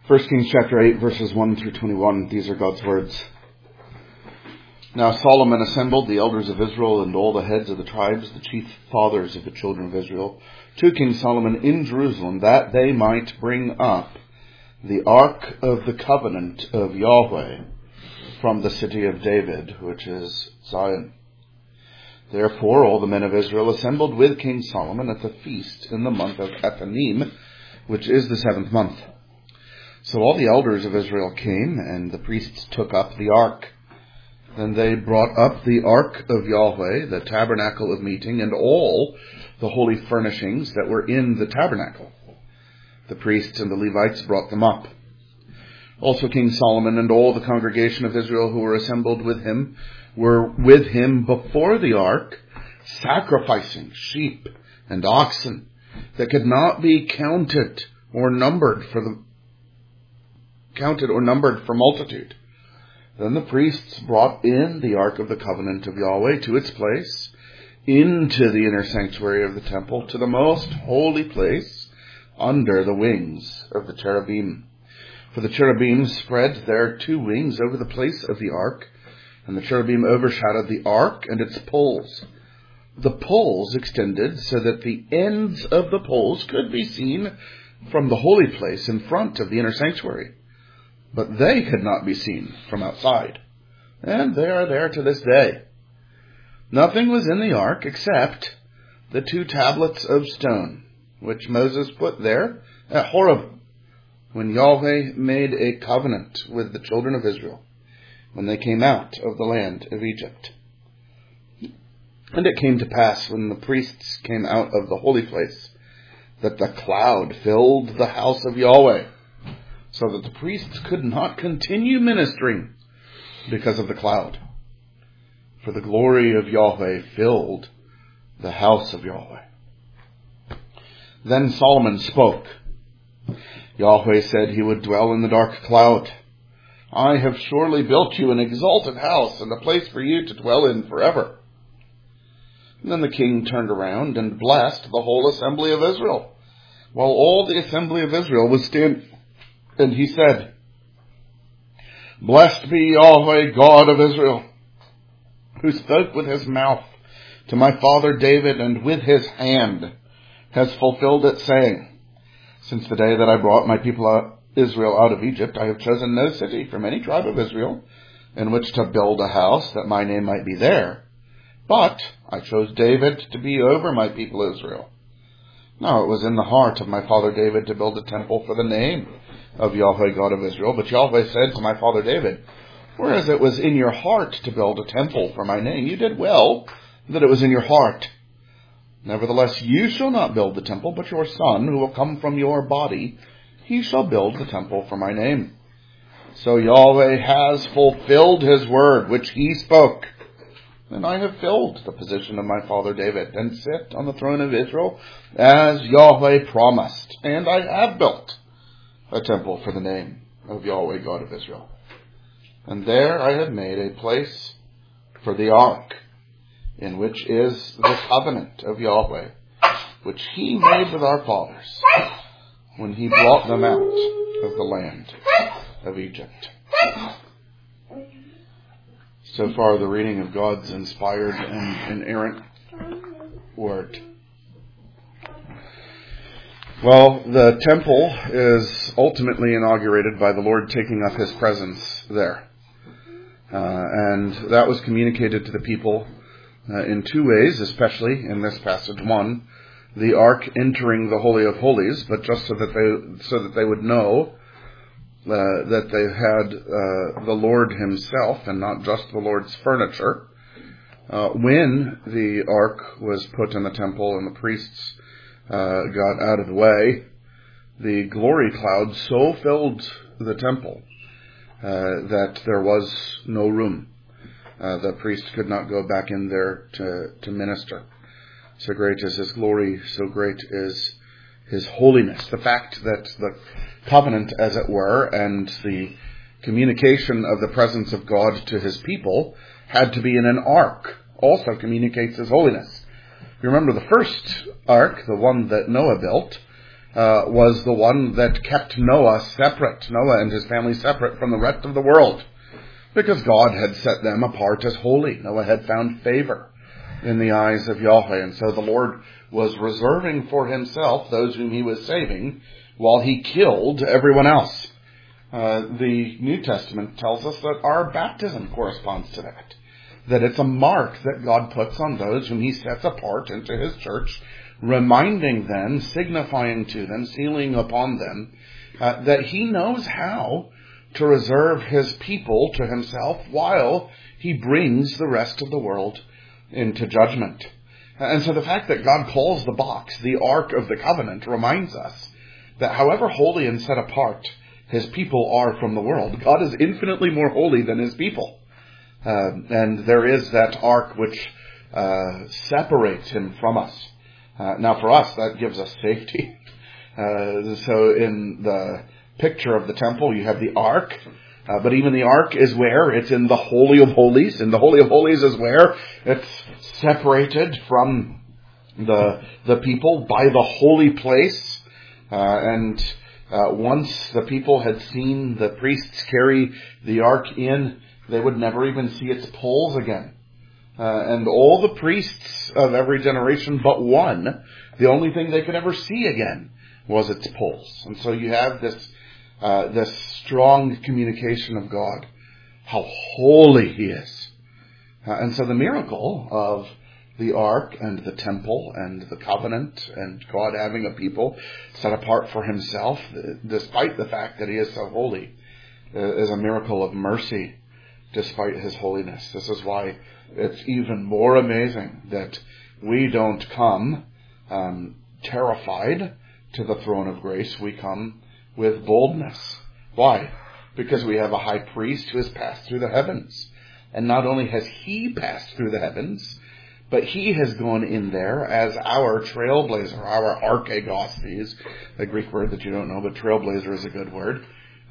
1 Kings chapter 8, verses 1 through 21. These are God's words. Now Solomon assembled the elders of Israel and all the heads of the tribes, the chief fathers of the children of Israel, to King Solomon in Jerusalem, that they might bring up the ark of the covenant of Yahweh from the city of David, which is Zion. Therefore all the men of Israel assembled with King Solomon at the feast in the month of Ethanim, which is the 7th month. So all the elders of Israel came, and the priests took up the ark. Then they brought up the ark of Yahweh, the tabernacle of meeting, and all the holy furnishings that were in the tabernacle. The priests and the Levites brought them up. Also King Solomon and all the congregation of Israel who were assembled with him were with him before the ark, sacrificing sheep and oxen that could not be counted or numbered for multitude. Then the priests brought in the ark of the covenant of Yahweh to its place, into the inner sanctuary of the temple, to the most holy place, under the wings of the cherubim. For the cherubim spread their 2 wings over the place of the ark, and the cherubim overshadowed the ark and its poles. The poles extended so that the ends of the poles could be seen from the holy place in front of the inner sanctuary, but they could not be seen from outside. And they are there to this day. Nothing was in the ark except the 2 tablets of stone, which Moses put there at Horeb, when Yahweh made a covenant with the children of Israel, when they came out of the land of Egypt. And it came to pass, when the priests came out of the holy place, that the cloud filled the house of Yahweh, so that the priests could not continue ministering because of the cloud. For the glory of Yahweh filled the house of Yahweh. Then Solomon spoke. Yahweh said he would dwell in the dark cloud. I have surely built you an exalted house and a place for you to dwell in forever. And then the king turned around and blessed the whole assembly of Israel, while all the assembly of Israel was standing. And he said, Blessed be Yahweh, God of Israel, who spoke with his mouth to my father David, and with his hand has fulfilled it, saying, Since the day that I brought my people Israel out of Egypt, I have chosen no city from any tribe of Israel in which to build a house, that my name might be there. But I chose David to be over my people Israel. Now it was in the heart of my father David to build a temple for the name of Yahweh, God of Israel. But Yahweh said to my father David, Whereas it was in your heart to build a temple for my name, you did well that it was in your heart. Nevertheless, you shall not build the temple, but your son, who will come from your body, he shall build the temple for my name. So Yahweh has fulfilled his word, which he spoke. And I have filled the position of my father David, and sit on the throne of Israel, as Yahweh promised. And I have built a temple for the name of Yahweh, God of Israel. And there I have made a place for the ark, in which is the covenant of Yahweh, which he made with our fathers, when he brought them out of the land of Egypt. So far, the reading of God's inspired and inerrant word. Well, the temple is ultimately inaugurated by the Lord taking up his presence there. And that was communicated to the people in 2 ways, especially in this passage. 1, the ark entering the Holy of Holies, but just so that they would know that they had the Lord himself and not just the Lord's furniture. When the ark was put in the temple and the priests got out of the way, the glory cloud so filled the temple that there was no room. The priest could not go back in there to minister. So great is his glory, so great is his holiness. The fact that the covenant, as it were, and the communication of the presence of God to his people had to be in an ark also communicates his holiness. You remember the first ark, the one that Noah built, was the one that kept Noah and his family separate from the rest of the world, because God had set them apart as holy. Noah had found favor in the eyes of Yahweh, and so the Lord was reserving for himself those whom he was saving while he killed everyone else. The New Testament tells us that our baptism corresponds to that. That it's a mark that God puts on those whom he sets apart into his church, reminding them, signifying to them, sealing upon them, that he knows how to reserve his people to himself while he brings the rest of the world into judgment. And so the fact that God calls the box the Ark of the Covenant reminds us that however holy and set apart his people are from the world, God is infinitely more holy than his people. And there is that ark which separates him from us. Now for us, that gives us safety. So in the picture of the temple, you have the ark. But even the ark is where? It's in the Holy of Holies. And the Holy of Holies is where? It's separated from the people by the holy place. Once the people had seen the priests carry the ark in, they would never even see its poles again. And all the priests of every generation but one, the only thing they could ever see again was its poles. And so you have this strong communication of God, how holy he is. And so the miracle of the ark and the temple and the covenant and God having a people set apart for himself, despite the fact that he is so holy, is a miracle of mercy despite his holiness. This is why it's even more amazing that we don't come terrified to the throne of grace. We come with boldness. Why? Because we have a high priest who has passed through the heavens. And not only has he passed through the heavens, but he has gone in there as our trailblazer, our archegostes, a Greek word that you don't know, but trailblazer is a good word.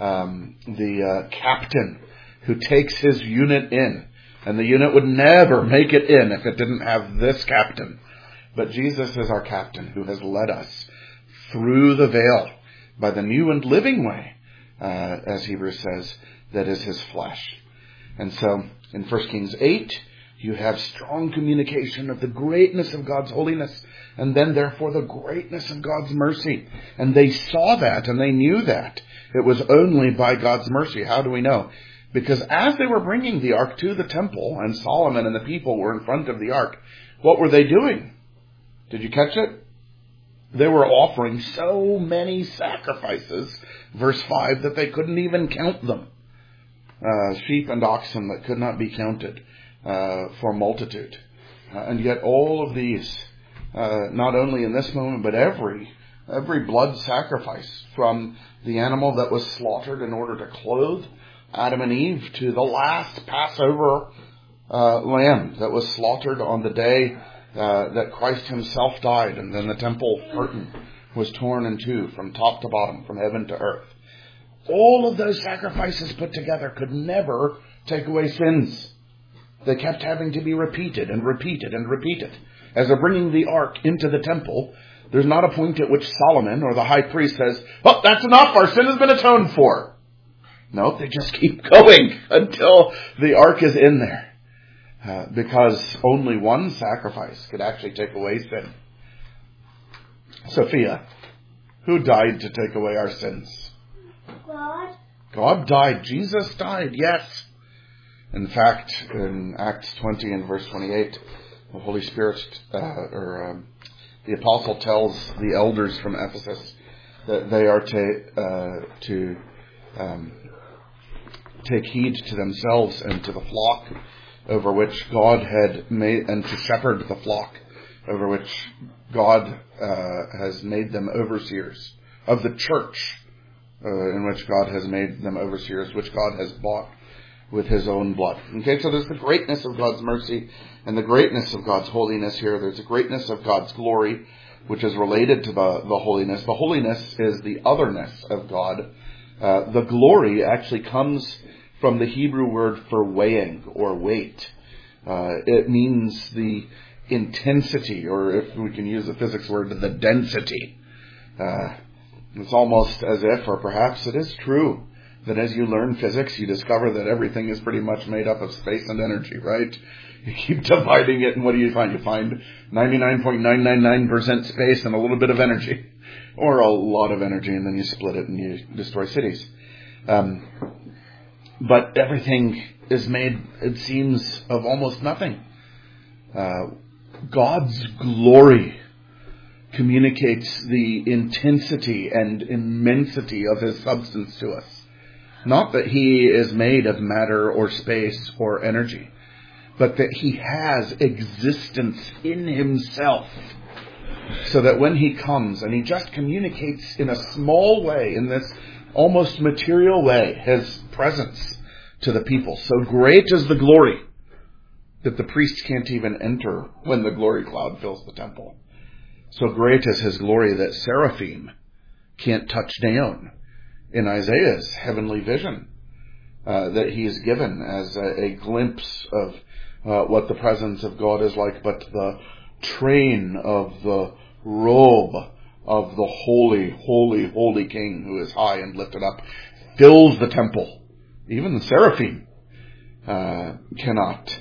The captain who takes his unit in. And the unit would never make it in if it didn't have this captain. But Jesus is our captain who has led us through the veil by the new and living way, as Hebrews says, that is his flesh. And so in 1 Kings 8, you have strong communication of the greatness of God's holiness, and then therefore the greatness of God's mercy. And they saw that and they knew that. It was only by God's mercy. How do we know? Because as they were bringing the ark to the temple, and Solomon and the people were in front of the ark, what were they doing? Did you catch it? They were offering so many sacrifices, verse 5, that they couldn't even count them. Sheep and oxen that could not be counted for multitude. And yet all of these, not only in this moment, but every blood sacrifice, from the animal that was slaughtered in order to clothe Adam and Eve, to the last Passover lamb that was slaughtered on the day that Christ himself died, and then the temple curtain was torn in two from top to bottom, from heaven to earth. All of those sacrifices put together could never take away sins. They kept having to be repeated and repeated and repeated. As they're bringing the ark into the temple, there's not a point at which Solomon or the high priest says, "Oh, that's enough, our sin has been atoned for." No, they just keep going until the ark is in there. Because only one sacrifice could actually take away sin. Sophia, who died to take away our sins? God. God died. Jesus died, yes. In fact, in Acts 20 and verse 28, the Holy Spirit, the apostle tells the elders from Ephesus that they are to take heed to themselves and to the flock over which God had made, and to shepherd the flock over which God has made them overseers of the church, in which God has made them overseers, which God has bought with his own blood. Okay, so there's the greatness of God's mercy and the greatness of God's holiness here. There's the greatness of God's glory, which is related to the holiness. The holiness is the otherness of God. The glory actually comes from the Hebrew word for weighing or weight. It means the intensity, or if we can use the physics word, the density. It's almost as if, or perhaps it is true, that as you learn physics, you discover that everything is pretty much made up of space and energy, right? You keep dividing it, and what do you find? You find 99.999% space and a little bit of energy, or a lot of energy, and then you split it and you destroy cities. But everything is made, it seems, of almost nothing. God's glory communicates the intensity and immensity of his substance to us. Not that he is made of matter or space or energy, but that he has existence in himself. So that when he comes and he just communicates in a small way, in this almost material way, his presence to the people. So great is the glory that the priests can't even enter when the glory cloud fills the temple. So great is his glory that seraphim can't touch down in Isaiah's heavenly vision that he is given as a glimpse of what the presence of God is like. But the train of the robe of the holy, holy, holy King who is high and lifted up fills the temple. Even the seraphim cannot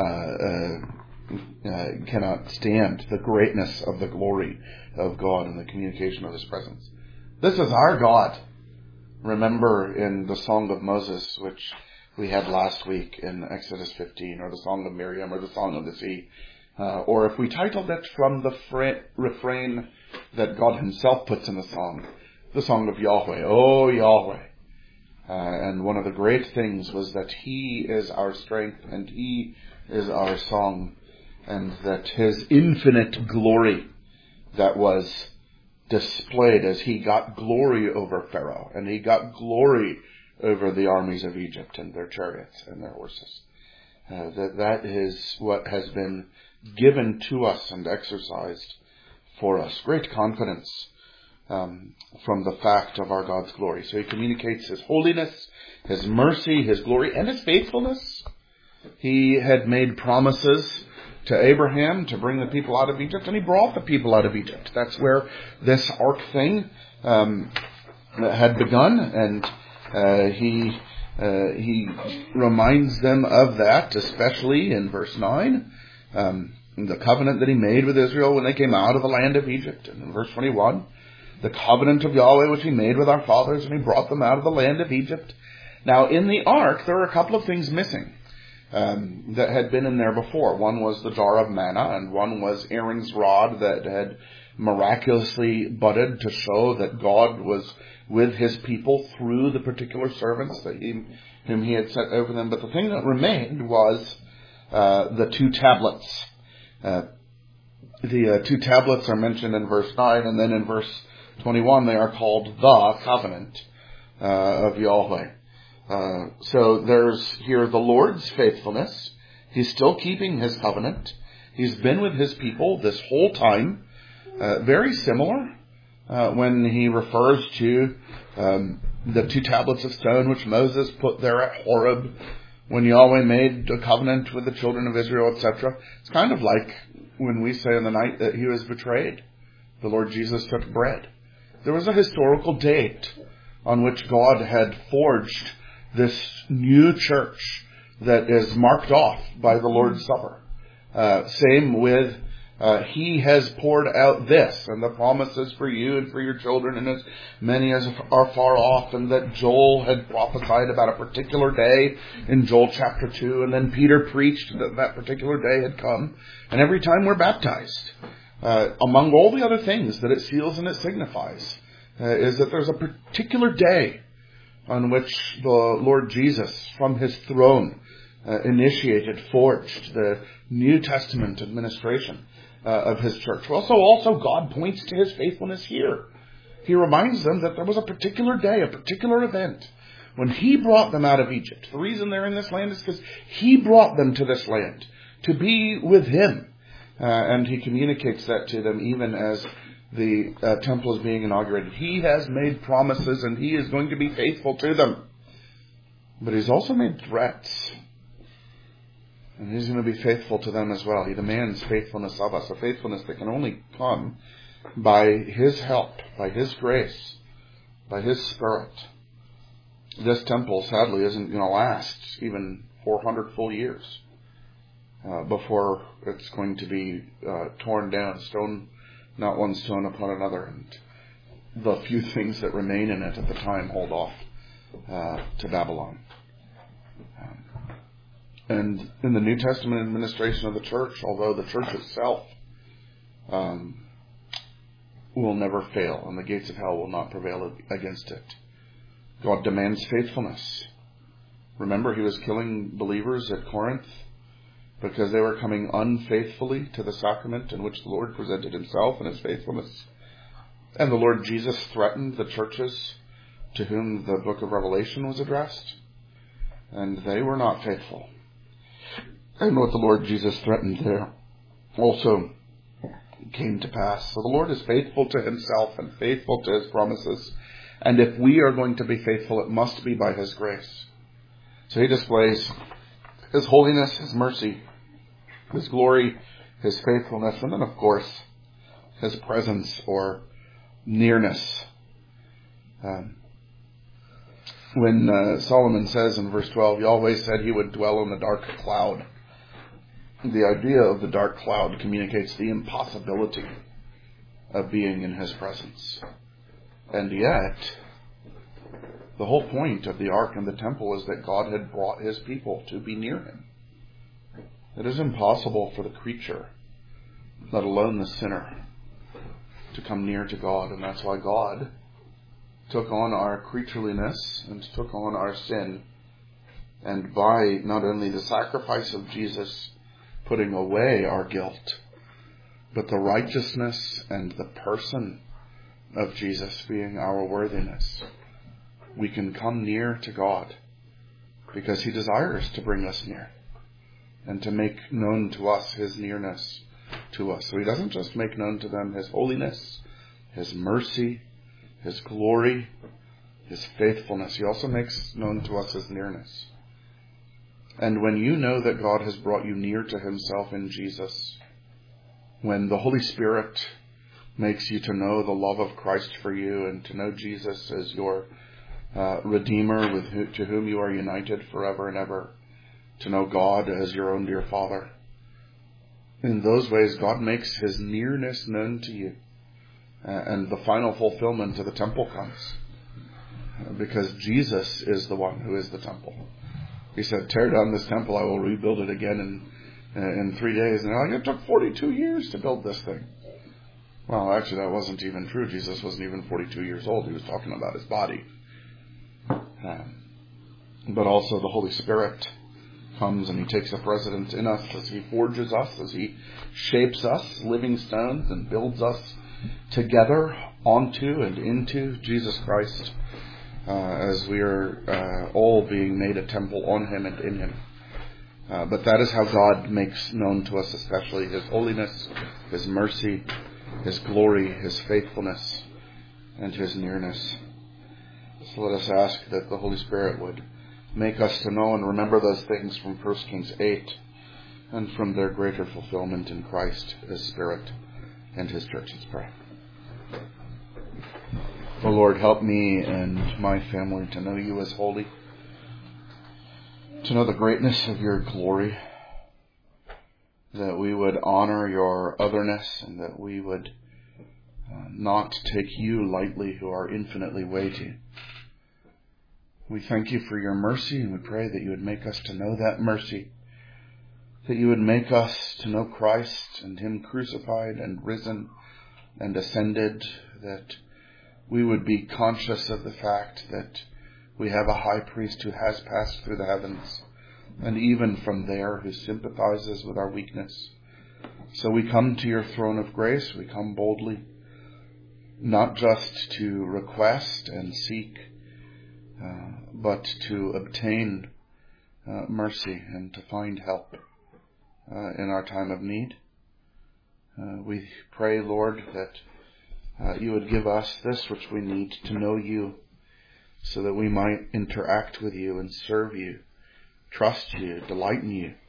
stand the greatness of the glory of God and the communication of his presence. This is our God. Remember in the Song of Moses, which we had last week in Exodus 15, or the Song of Miriam, or the Song of the Sea, or if we titled it from the refrain that God himself puts in the Song of Yahweh, O Yahweh. And one of the great things was that he is our strength and he is our song, and that his infinite glory that was displayed as he got glory over Pharaoh and he got glory over the armies of Egypt and their chariots and their horses. That is what has been given to us and exercised for us. Great confidence from the fact of our God's glory. So he communicates his holiness, his mercy, his glory, and his faithfulness. He had made promises to Abraham to bring the people out of Egypt, and he brought the people out of Egypt. That's where this ark thing had begun, and he reminds them of that, especially in verse 9, the covenant that he made with Israel when they came out of the land of Egypt. And in verse 21, the covenant of Yahweh which he made with our fathers when he brought them out of the land of Egypt. Now, in the ark, there are a couple of things missing that had been in there before. One was the jar of manna, and one was Aaron's rod that had miraculously budded to show that God was with his people through the particular servants whom he had set over them. But the thing that remained was the two tablets. The two tablets are mentioned in verse 9, and then in verse 21 they are called the covenant of Yahweh. So there's here the Lord's faithfulness. He's still keeping his covenant. He's been with his people this whole time. Very similar when he refers to the two tablets of stone which Moses put there at Horeb when Yahweh made a covenant with the children of Israel, etc. It's kind of like when we say in the night that he was betrayed, the Lord Jesus took bread. There was a historical date on which God had forged this new church that is marked off by the Lord's Supper. Same with he has poured out this, and the promises for you and for your children, and as many as are far off, and that Joel had prophesied about a particular day in Joel chapter 2, and then Peter preached that that particular day had come. And every time we're baptized, among all the other things that it seals and it signifies, is that there's a particular day on which the Lord Jesus, from his throne, forged the New Testament administration of his church. Well, so also God points to his faithfulness here. He reminds them that there was a particular day, a particular event, when he brought them out of Egypt. The reason they're in this land is because he brought them to this land to be with him. And he communicates that to them even as the temple is being inaugurated. He has made promises and he is going to be faithful to them. But he's also made threats. And he's going to be faithful to them as well. He demands faithfulness of us, a faithfulness that can only come by his help, by his grace, by His Spirit. This temple, sadly, isn't going to last even 400 full years before it's going to be torn down, not one stone upon another, and the few things that remain in it at the time hold off to Babylon. And in the New Testament administration of the church, although the church itself will never fail, and the gates of hell will not prevail against it, God demands faithfulness. Remember, He was killing believers at Corinth because they were coming unfaithfully to the sacrament in which the Lord presented Himself and His faithfulness. And the Lord Jesus threatened the churches to whom the book of Revelation was addressed, and they were not faithful. And what the Lord Jesus threatened there also came to pass. So the Lord is faithful to Himself and faithful to His promises. And if we are going to be faithful, it must be by His grace. So He displays His holiness, His mercy, His glory, His faithfulness, and then, of course, His presence or nearness. When Solomon says in verse 12, Yahweh said He would dwell in the dark cloud, the idea of the dark cloud communicates the impossibility of being in His presence. And yet, the whole point of the ark and the temple is that God had brought His people to be near Him. It is impossible for the creature, let alone the sinner, to come near to God. And that's why God took on our creatureliness and took on our sin. And by not only the sacrifice of Jesus putting away our guilt, but the righteousness and the person of Jesus being our worthiness, we can come near to God because He desires to bring us near and to make known to us His nearness to us. So He doesn't just make known to them His holiness, His mercy, His glory, His faithfulness. He also makes known to us His nearness. And when you know that God has brought you near to Himself in Jesus, when the Holy Spirit makes you to know the love of Christ for you and to know Jesus as your Redeemer to whom you are united forever and ever, to know God as your own dear Father, in those ways God makes His nearness known to you. And the final fulfillment of the temple comes. Because Jesus is the one who is the temple. He said, tear down this temple, I will rebuild it again in 3 days. And it took 42 years to build this thing. Well, actually that wasn't even true. Jesus wasn't even 42 years old. He was talking about His body. But also the Holy Spirit comes and He takes a precedence in us as He forges us, as He shapes us, living stones, and builds us together onto and into Jesus Christ, as we are all being made a temple on Him and in Him. But that is how God makes known to us especially His holiness, His mercy, His glory, His faithfulness, and His nearness. So let us ask that the Holy Spirit would make us to know and remember those things from 1 Kings 8 and from their greater fulfillment in Christ, His Spirit, and His church. Let's pray. O Lord, help me and my family to know You as holy, to know the greatness of Your glory, that we would honor Your otherness, and that we would not take You lightly, who are infinitely weighty. We thank You for Your mercy, and we pray that You would make us to know that mercy, that You would make us to know Christ and Him crucified and risen and ascended, that we would be conscious of the fact that we have a high priest who has passed through the heavens, and even from there who sympathizes with our weakness. So we come to Your throne of grace, we come boldly, not just to request and seek, but to obtain mercy and to find help in our time of need. We pray, Lord, that You would give us this which we need to know You, so that we might interact with You and serve You, trust You, delight in You,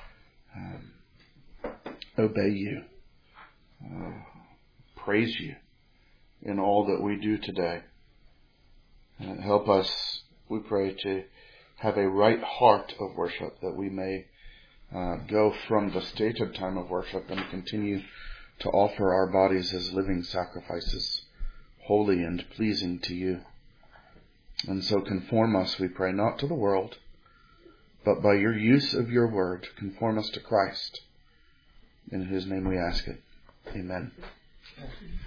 obey You, praise You in all that we do today. Help us, we pray, to have a right heart of worship, that we may go from the stated time of worship and continue to offer our bodies as living sacrifices, holy and pleasing to you. And so conform us, we pray, not to the world, but by your use of your word, conform us to Christ, in whose name we ask it. Amen.